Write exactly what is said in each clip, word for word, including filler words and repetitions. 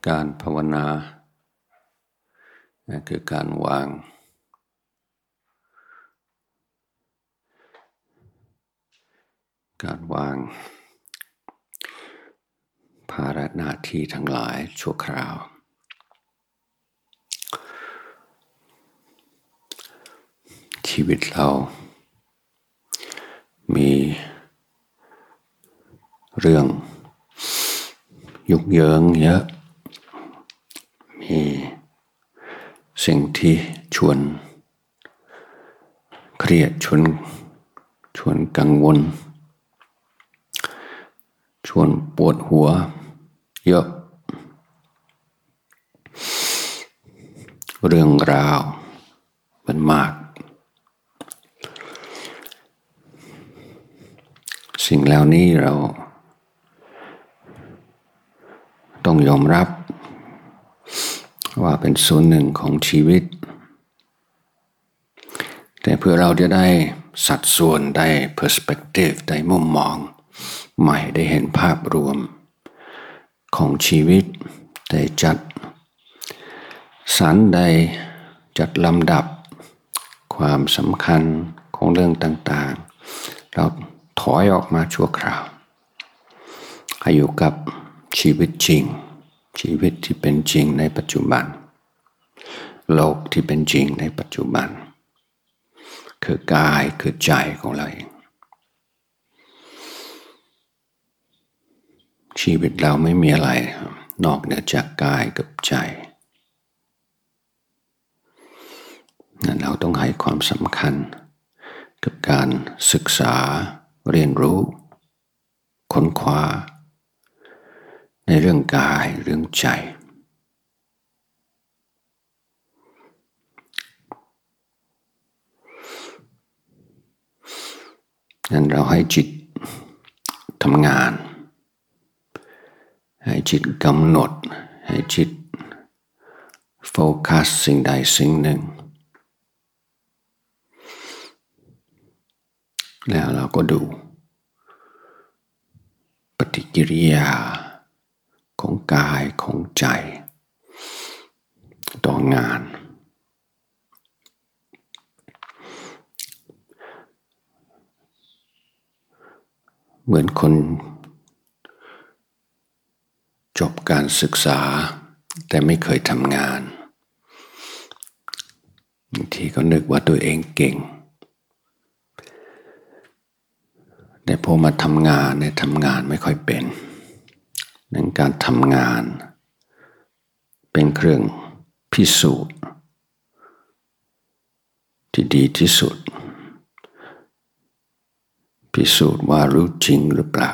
การภาวนาคือการวางการวางภาระหน้าที่ทั้งหลายชั่วคราวชีวิตเรามีเรื่องยุ่งเหยิงเยอะมีสิ่งที่ชวนเครียดชวนชวนกังวลชวนปวดหัวเยอะเรื่องราวมันมากสิ่งเหล่านี้เราต้องยอมรับว่าเป็นส่วนหนึ่งของชีวิตแต่เพื่อเราจะได้สัดส่วนได้ perspective ได้มุมมองใหม่ได้เห็นภาพรวมของชีวิตได้จัดสรรได้จัดลำดับความสำคัญของเรื่องต่างๆเราถอยออกมาชั่วคราวให้อยู่กับชีวิตจริงชีวิตที่เป็นจริงในปัจจุบันโลกที่เป็นจริงในปัจจุบันคือกายคือใจของเราเองชีวิตเราไม่มีอะไรนอกเหนือจากกายกับใจนั้นเราต้องให้ความสำคัญกับการศึกษาเรียนรู้ค้นคว้าในเรื่องกายเรื่องใจนั้นเราให้จิตทำงานให้จิตกำหนดให้จิตโฟกัสสิ่งใดสิ่งหนึ่งแล้วเราก็ดูปฏิกิริยาของกายของใจต่องานเหมือนคนจบการศึกษาแต่ไม่เคยทำงานบางทีก็นึกว่าตัวเองเก่งแต่พอมาทำงานเนี่ยทำงานไม่ค่อยเป็นดังการทำงานเป็นเครื่องพิสูจน์ที่ดีที่สุดพิสูจน์ว่ารู้จริงหรือเปล่า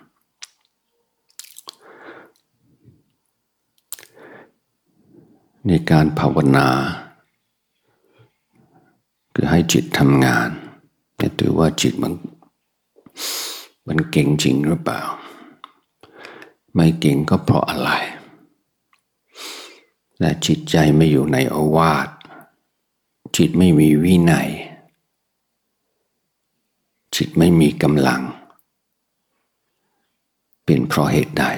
ในการภาวนาคือให้จิตทำงานแต่ถือว่าจิตมันมันเก่งจริงหรือเปล่าไม่เก่งก็เพราะอะไรและจิตใจไม่อยู่ในโอวาทจิตไม่มีวินัยจิตไม่มีกำลังเป็นเพราะเหตุใด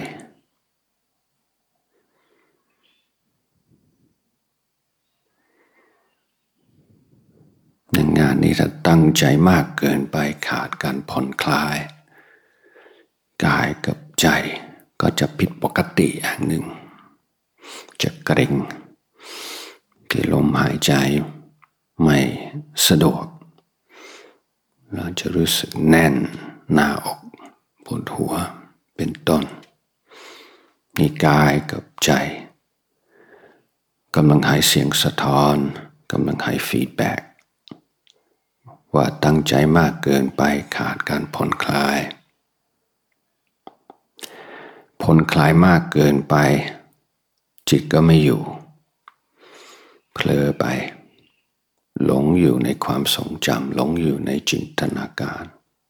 ในงานนี้ถ้าตั้งใจมากเกินไปขาดการผ่อนคลายกายกับใจก็จะผิดปกติอย่างหนึ่งจะเกร็งที่ลมหายใจไม่สะดวกเราจะรู้สึกแน่นหน้าอกปวดหัวเป็นต้นนี่กายกับใจกำลังให้เสียงสะท้อนกำลังให้ฟีดแบ็กว่าตั้งใจมากเกินไปขาดการผ่อนคลายผ่อนคลายมากเกินไปจิตก็ไม่อยู่เผลอไปหลงอยู่ในความทรงจำหลงอยู่ในจินตนาการ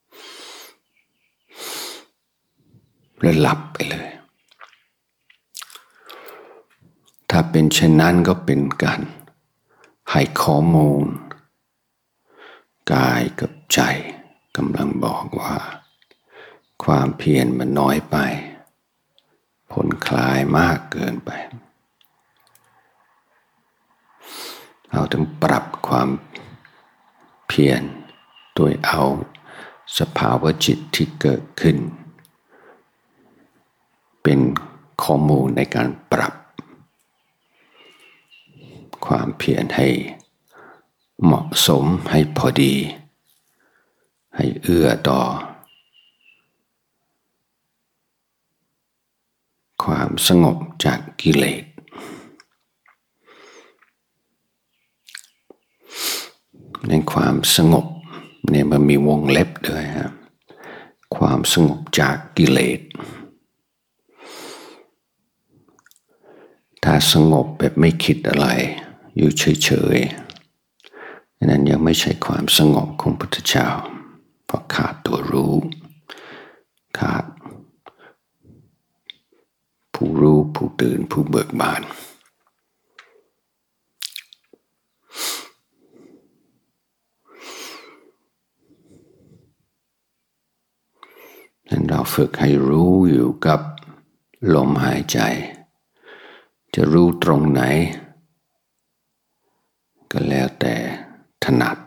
และหลับไปเลยถ้าเป็นเช่นนั้นก็เป็นการให้ข้อมูลกายกับใจกำลังบอกว่าความเพียรมันน้อยไปพผ่อนคลายมากเกินไปเราต้องปรับความเพียรโดยเอาสภาวะจิตที่เกิดขึ้นเป็นข้อมูลในการปรับความเพียรให้เหมาะสมให้พอดีให้เอื้อต่อความสงบจากกิเลสในความสงบเนี่ยมันมีวงเล็บด้วยครับความสงบจากกิเลสถ้าสงบแบบไม่คิดอะไรอยู่เฉยๆนั้นยังไม่ใช่ความสงบของพุทธเจ้าเพราะขาดตัวรู้ขาดผู้รู้ผู้ตื่นผู้เบิกบานนั้นเราฝึกให้รู้อยู่กับลมหายใจจะรู้ตรงไหนก็แล้วแต่ถนัด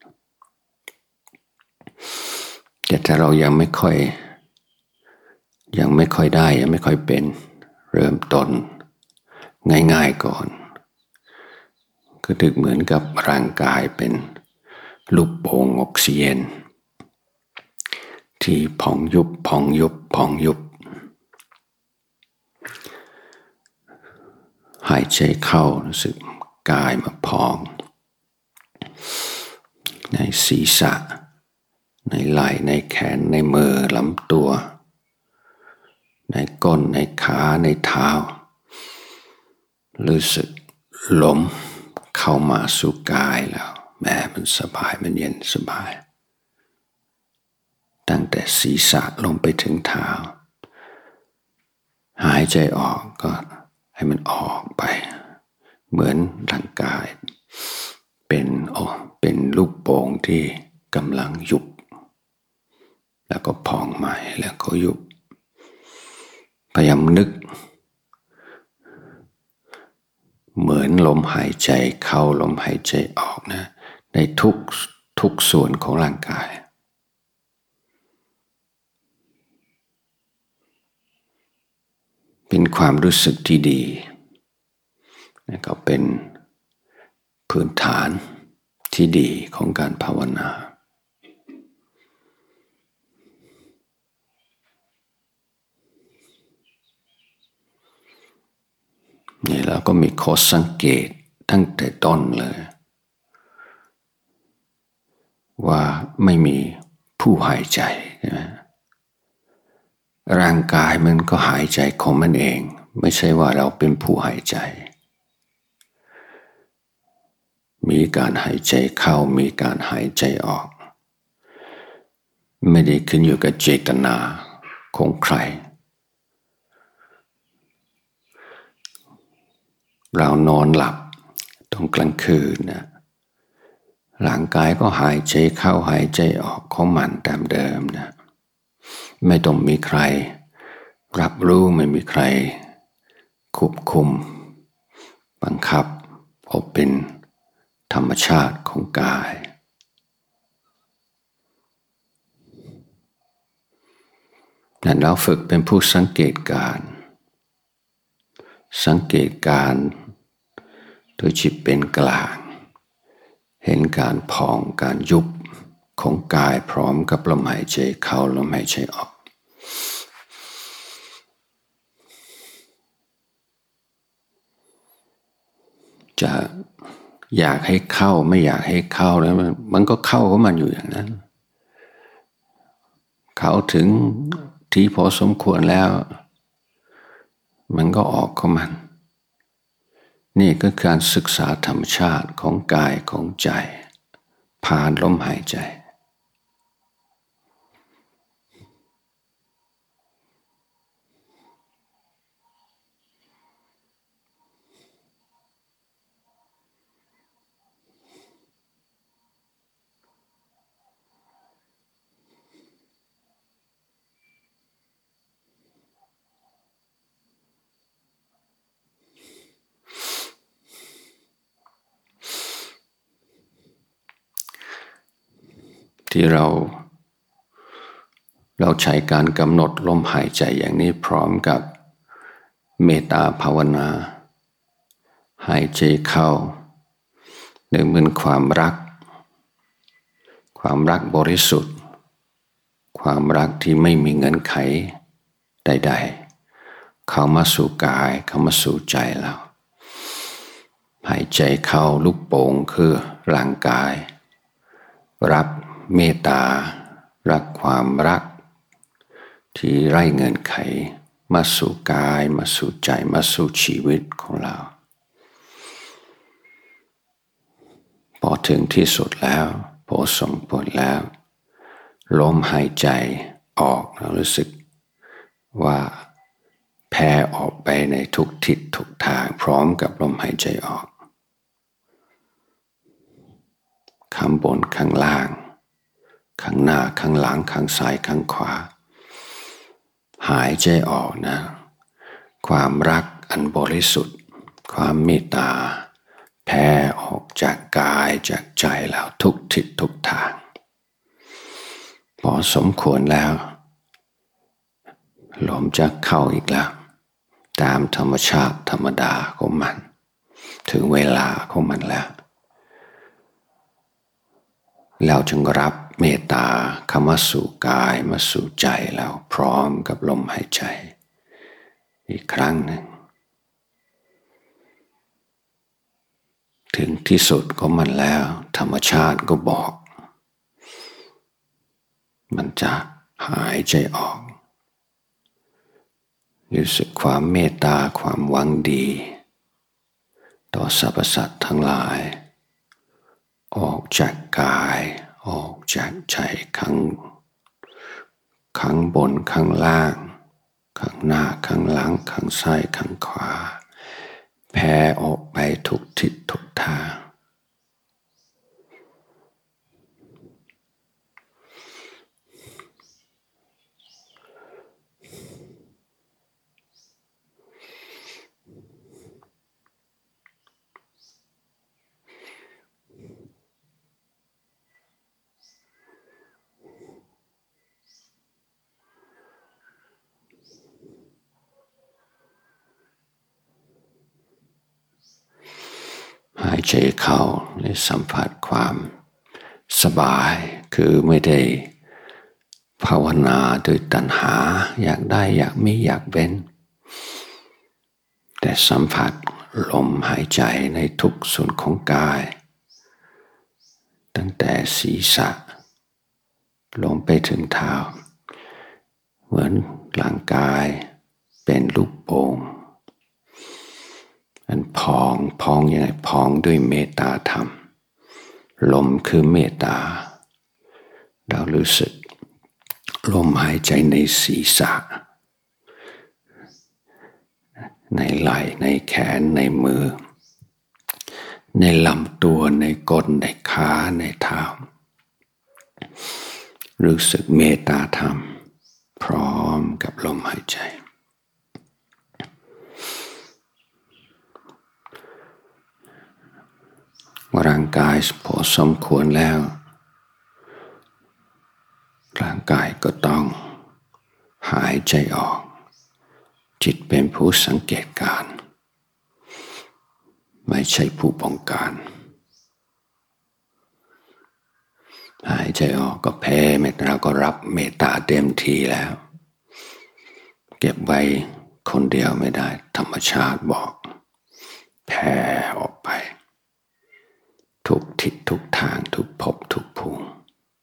แต่ถ้าเรายังไม่ค่อยยังไม่ค่อยได้ยังไม่ค่อยเป็นเริ่มต้นง่ายๆก่อนก็ถึงเหมือนกับร่างกายเป็นลูกโป่งออกซิเจนที่พองยุบพองยุบพองยุบหายใจเข้ารู้สึกกายมาพองในศีรษะในไหล่ในแขนในมือลำตัวในก้นในขาในเท้ารู้สึกลมเข้ามาสู่กายแล้วแม้มันสบายมันเย็นสบายตั้งแต่ศีรษะลงไปถึงเท้าหายใจออกก็ให้มันออกไปเหมือนร่างกายเป็นโอ้เป็นลูกโป่งที่กำลังยุบแล้วก็พองใหม่แล้วก็ยุบพยายามนึกเหมือนลมหายใจเข้าลมหายใจออกนะในทุกทุกส่วนของร่างกายเป็นความรู้สึกที่ดีและก็เป็นพื้นฐานที่ดีของการภาวนานี่เราก็มีข้อสังเกตตั้งแต่ต้นเลยว่าไม่มีผู้หายใจนะร่างกายมันก็หายใจของมันเองไม่ใช่ว่าเราเป็นผู้หายใจมีการหายใจเข้ามีการหายใจออกไม่ได้ขึ้นอยู่กับเจตนาของใครเรานอนหลับตอนกลางคืนนะร่างกายก็หายใจเข้าหายใจออกของมันตามเดิมนะไม่ต้องมีใครรับรู้ไม่มีใครควบคุมบังคับเพราะเป็นธรรมชาติของกายนั้นเราฝึกเป็นผู้สังเกตการสังเกตการโดยจิตเป็นกลางเห็นการพองการยุบของกายพร้อมกับลมหายใจเข้าลมหายใจออกจะอยากให้เข้าไม่อยากให้เข้าแล้วมันก็เข้าของมันอยู่อย่างนั้นเขาถึงที่พอสมควรแล้วมันก็ออกของมันนี่ก็การศึกษาธรรมชาติของกายของใจผ่านลมหายใจที่เราเราใช้การกำหนดลมหายใจอย่างนี้พร้อมกับเมตตาภาวนาหายใจเข้านึกเหมือนความรักความรักบริสุทธิ์ความรักที่ไม่มีเงื่อนไขใดๆเข้ามาสู่กายเข้ามาสู่ใจเราหายใจเข้าลูกโป่งคือร่างกายรับเมตตารักความรักที่ไร้เงื่อนไขมาสู่กายมาสู่ใจมาสู่ชีวิตของเราพอถึงที่สุดแล้วพอสมผลแล้วลมหายใจออกเรารู้สึกว่าแผ่ออกไปในทุกทิศทุกทางพร้อมกับลมหายใจออกข้างบนข้างล่างข้างหน้าข้างหลังข้างซ้ายข้างขวาหายใจออกนะความรักอันบริสุทธิ์ความเมตตาแผ่ออกจากกายจากใจแล้วทุกทิศทุกทางพอสมควรแล้วลมจะเข้าอีกแล้วตามธรรมชาติธรรมดาของมันถึงเวลาของมันแล้วเราจึงรับเมตตาเข้ามาสู่กายมาสู่ใจแล้วพร้อมกับลมหายใจอีกครั้งหนึ่งถึงที่สุดของมันแล้วธรรมชาติก็บอกมันจะหายใจออกรู้สึกความเมตตาความหวังดีต่อสรรพสัตว์ทั้งหลายออกจากกายออกจากใจข้างข้างบนข้างล่างข้างหน้าข้างหลังข้างซ้ายข้างขวาแผ่ออกไปทุกทิศทุกทางหายใจเข้าและสัมผัสความสบายคือไม่ได้ภาวนาโดยตัณหาอยากได้อยากมีอยากเป็นแต่สัมผัสลมหายใจในทุกส่วนของกายตั้งแต่ศีรษะลงไปถึงเท้าเหมือนร่างกายเป็นลูกโป่งมันพองพองยังไงพองด้วยเมตตาธรรมลมคือเมตตาเรารู้สึกลมหายใจในศีรษะในไหล่ในแขนในมือในลำตัวในก้นในขาในเท้ารู้สึกเมตตาธรรมพร้อมกับลมหายใจร่างกายพอสมควรแล้วร่างกายก็ต้องหายใจออกจิตเป็นผู้สังเกตการณ์ไม่ใช่ผู้บงการหายใจออกก็แผ่เมตตาเราก็รับเมตตาเต็มทีแล้วเก็บไว้คนเดียวไม่ได้ธรรมชาติบอกแผ่ออกไปทุกทิศทุกทางทุกภพทุกภูมิ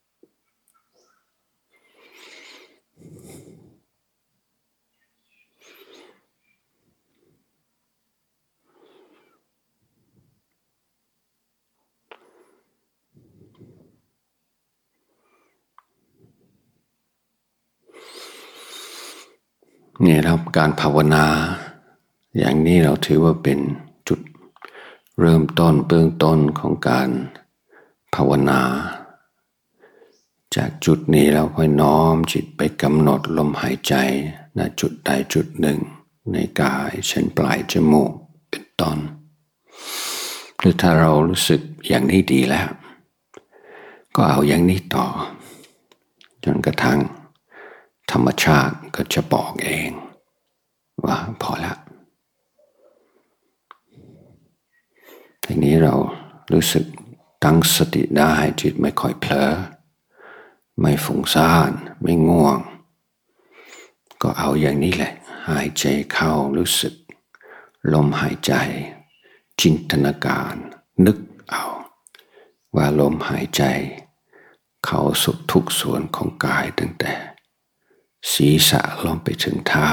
นี่ครับการภาวนาอย่างนี้เราถือว่าเป็นจุดเริ่มต้นเบื้องต้นของการภาวนาจากจุดนี้เราค่อยน้อมจิตไปกำหนดลมหายใจณจุดใดจุดหนึ่งในกายเช่นปลายจมูกเป็นต้นหรือถ้าเรารู้สึกอย่างนี้ดีแล้วก็เอาอย่างนี้ต่อจนกระทั่งธรรมชาติก็จะบอกเองว่าพอละทีนี้เรารู้สึกตั้งสติได้จิตไม่ค่อยเผลอไม่ฟุ้งซ่านไม่ง่วงก็เอาอย่างนี้แหละหายใจเข้ารู้สึกลมหายใจจินตนาการนึกเอาว่าลมหายใจเข้าสู่ทุกส่วนของกายตั้งแต่ศีรษะลงไปถึงเท้า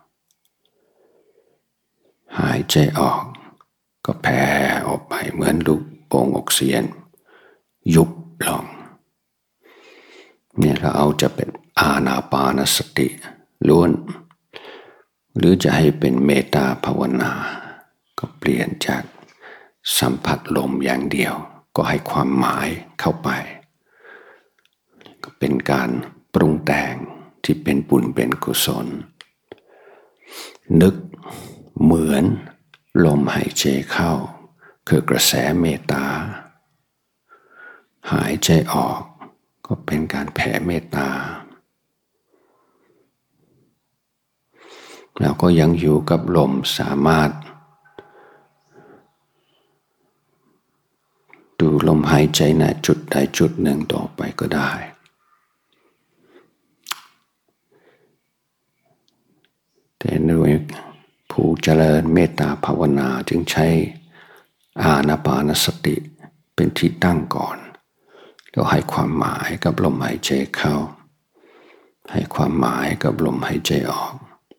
หายใจออกก็แผ่ออกไปเหมือนลูกโป่งออกซิเจนยุบลงเนี่ยเราเอาจะเป็นอานาปานสติล้วนหรือจะให้เป็นเมตตาภาวนาก็เปลี่ยนจากสัมผัสลมอย่างเดียวก็ให้ความหมายเข้าไปก็เป็นการปรุงแต่งที่เป็นบุญเป็นกุศลนึกเหมือนลมหายใจเข้าคือกระแสเมตตาหายใจออกก็เป็นการแผ่เมตตาแล้วก็ยังอยู่กับลมสามารถดูลมหายใจในจุดใดจุดหนึ่งต่อไปก็ได้แต่โดยผู้เจริญเมตตาภาวนาจึงใช้อานาปานสติเป็นที่ตั้งก่อนแล้วให้ความหมายกับลมหายใจเข้าให้ความหมายกับลมหายใจออก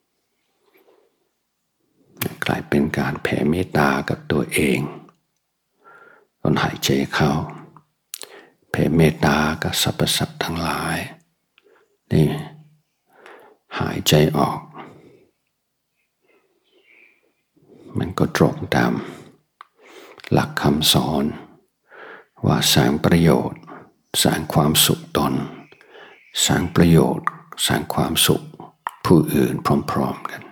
กลายเป็นการแผ่เมตตากับตัวเองตอนหายใจเข้าแผ่เมตตากับสรรพสัตว์ทั้งหลายนี่หายใจออกมันก็ตรงตามหลักคำสอนว่าสร้างประโยชน์สร้างความสุขตนสร้างประโยชน์สร้างความสุขผู้อื่นพร้อมๆกัน